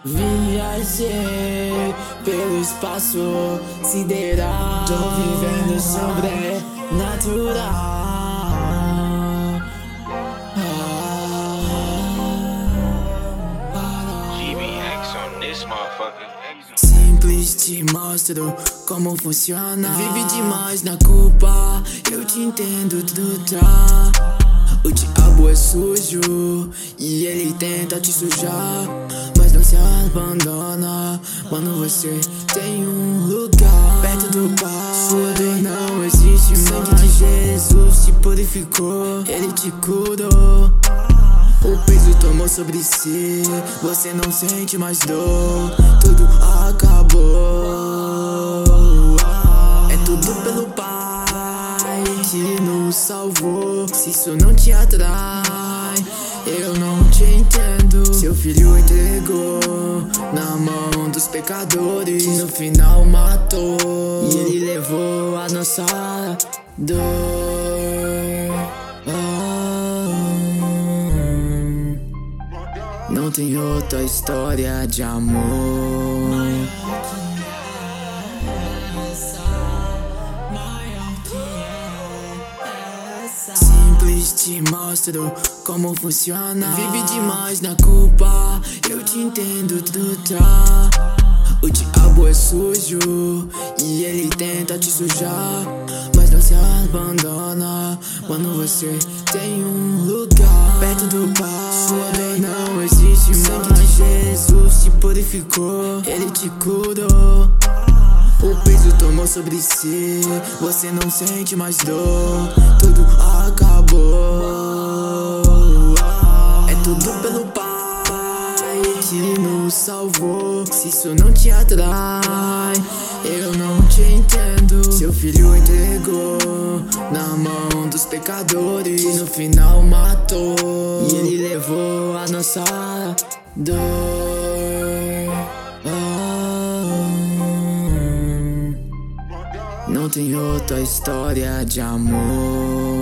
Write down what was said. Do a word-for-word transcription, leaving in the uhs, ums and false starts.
Viajei pelo espaço sideral, tô vivendo sobrenatural. G B X on this motherfucker. Simples te mostro como funciona. Vive demais na culpa, eu te entendo, tudo tá. O diabo é sujo e ele tenta te sujar, mas não se abandona. Mano, você tem um lugar perto do Pai. Sua dor não existe mais. Que Jesus te purificou, ele te curou. O peso tomou sobre si, você não sente mais dor. Tudo acabou. É tudo pelo Pai que nos salvou. Se isso não te atrai, eu não te entendo. Seu filho entregou na mão dos pecadores, no final matou, e ele levou a nossa dor. Não tem outra história de amor. Simples te mostro como funciona. Vive demais na culpa, eu te entendo, tudo tá. O diabo é sujo e ele tenta te sujar, mas não se abandona. Mano, você tem um lugar perto do Pai. Sua dor não existe mais. Que Jesus te purificou, ele te curou. O peso tomou sobre si, você não sente mais dor. Tudo acabou. É tudo pelo Pai que nos salvou. Se isso não te atrai, eu não te entendo. Seu filho entregou na mão dos pecadores, no final matou, e ele levou a nossa dor. Não tem outra história de amor.